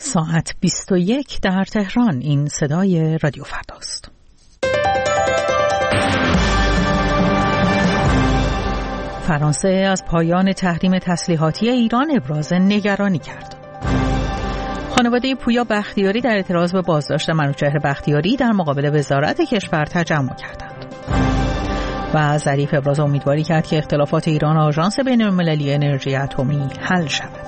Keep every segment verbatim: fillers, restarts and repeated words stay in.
ساعت بیست و یک در تهران. این صدای رادیو فرداست. فرانسه از پایان تحریم تسلیحاتی ایران ابراز نگرانی کرد. خانواده پویا بختیاری در اعتراض به بازداشت منوچهر بختیاری در مقابل وزارت کشور تجمع کردند. و ظریف ابراز امیدواری کرد که اختلافات ایران و آژانس بین‌المللی انرژی اتمی حل شود.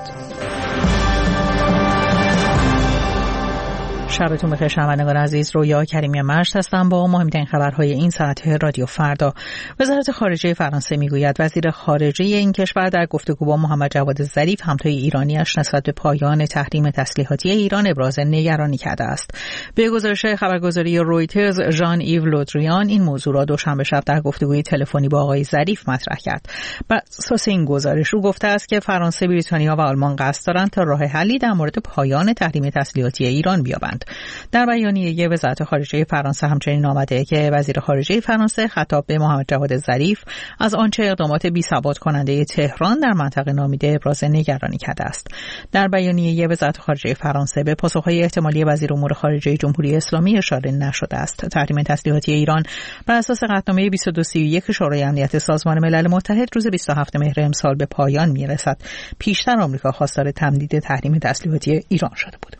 شبتون بخیر شنوندگان عزیز، رویا کریمی مشت هستم با مهمترین خبرهای این ساعت رادیو فردا. وزارت خارجه فرانسه میگوید وزیر خارجه این کشور در گفتگو با محمد جواد ظریف همتای ایرانیش نسبت به پایان تحریم تسلیحاتی ایران ابراز نگرانی کرده است. به گزارش خبرگزاری رویترز، ژان ایو لودریان این موضوع را دوشنبه شب در گفتگوی تلفنی با آقای ظریف مطرح کرد. بر اساس این گزارش او گفته است که فرانسه، بریتانیا و آلمان قصد دارند تا راه حلی در مورد پایان تحریم تسلیحاتی ایران بیابند. در بیانیه وزارت خارجه فرانسه همچنین آمده که وزیر خارجه فرانسه خطاب به محمد جواد ظریف از آنچه اقدامات بی‌ثبات کننده تهران در منطقه نامیده ابراز نگرانی کرده است. در بیانیه وزارت خارجه فرانسه به پاسخهای احتمالی وزیر امور خارجه جمهوری اسلامی اشاره نشده است. تحریم تسلیحاتی ایران بر اساس قطعنامه بیست و دو سی و یک شورای امنیت سازمان ملل متحد روز بیست و هفتم مهر امسال به پایان میرسد. پیشتر آمریکا خواستار تمدید تحریم تسلیحاتی ایران شده بود.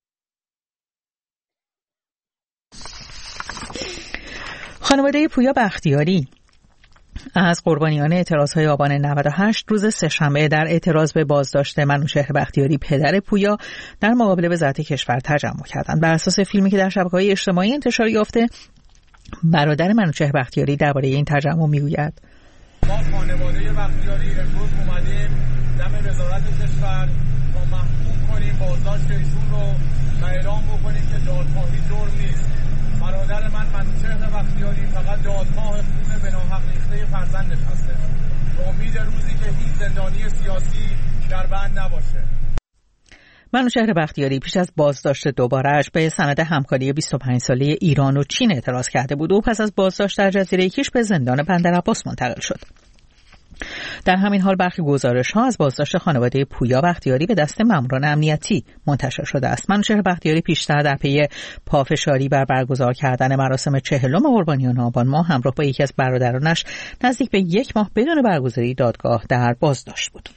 خانواده پویا بختیاری از قربانیان اعتراضهای آبان نود و هشت روز سه‌شنبه در اعتراض به بازداشت منوچهر بختیاری پدر پویا در مقابل وزارت کشور تجمع کردند. بر اساس فیلمی که در شبکه‌های اجتماعی انتشار یافته، برادر منوچهر بختیاری درباره این تجمع میگوید: ما خانواده بختیاری امروز اومدیم دم وزارت کشور تا محکوم کنیم بازداشت ایشون رو و اعلام بکنیم که دادخواهی جرم نیست. برادر من منوچهر بختیاری فقط دادخواه خون به ناحق ریخته فرزندش هسته. به امید روزی که هیچ زندانی سیاسی در بند نباشه. منوچهر بختیاری پیش از بازداشت دوباره‌اش به سند همکاری بیست و پنج ساله ایران و چین اعتراض کرده بود و پس از بازداشت در جزیره کیش به زندان بندرعباس منتقل شد. در همین حال برخی گزارش‌ها از بازداشت خانواده پویا بختیاری به دست ماموران امنیتی منتشر شده است. منوچهر بختیاری پیشتر در پی پافشاری بر برگزار کردن مراسم چهلم قربانیان آبان ماه همراه با یکی از برادرانش نزدیک به یک ماه بدون برگزاری دادگاه در بازداشت بود.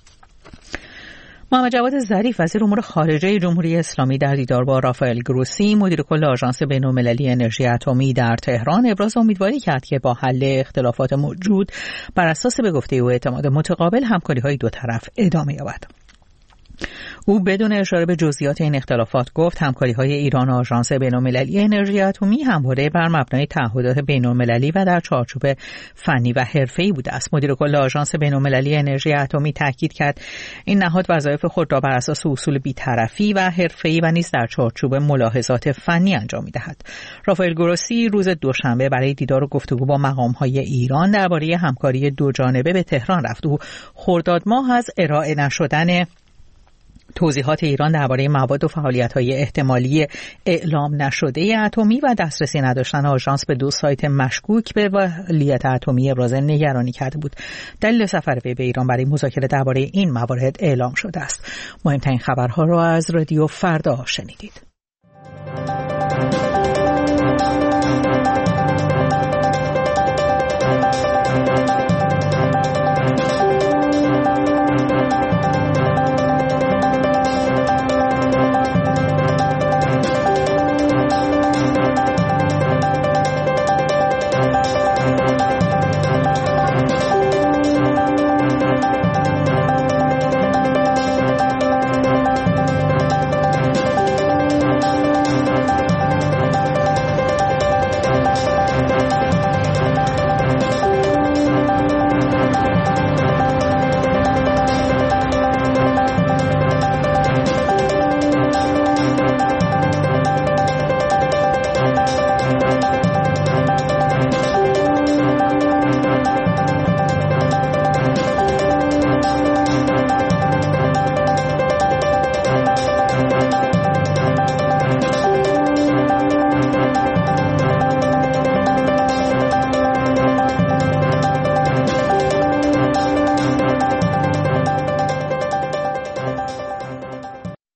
محمد جواد ظریف وزیر امور خارجه جمهوری اسلامی در دیدار با رافائل گروسی مدیر کل آژانس بین‌المللی انرژی اتمی در تهران ابراز امیدواری کرد که با حل اختلافات موجود بر اساس به گفته او اعتماد متقابل همکاری‌های دو طرف ادامه یابد. او بدون اشاره به جزئیات این اختلافات گفت همکاری‌های ایران و آژانس بین‌المللی انرژی اتمی همواره بر مبنای تعهدات بین‌المللی و در چارچوب فنی و حرفه‌ای بوده است. مدیر کل آژانس بین‌المللی انرژی اتمی تاکید کرد این نهاد وظایف خود را بر اساس اصول بی‌طرفی و حرفه‌ای و نیز در چارچوب ملاحظات فنی انجام می‌دهد. رافائل گروسی روز دوشنبه برای دیدار و گفتگو با مقام‌های ایران درباره همکاری دوجانبه به تهران رفت. او خرداد ماه از ارائه نشدن توضیحات ایران درباره مواد و فعالیت‌های احتمالی اعلام نشده اتمی و دسترسی نداشتن آژانس به دو سایت مشکوک به فعالیت اتمی ابراز نگرانی کرده بود. دلیل سفر وی به ایران برای مذاکره درباره این موارد اعلام شده است. مهمترین خبرها را از رادیو فردا شنیدید.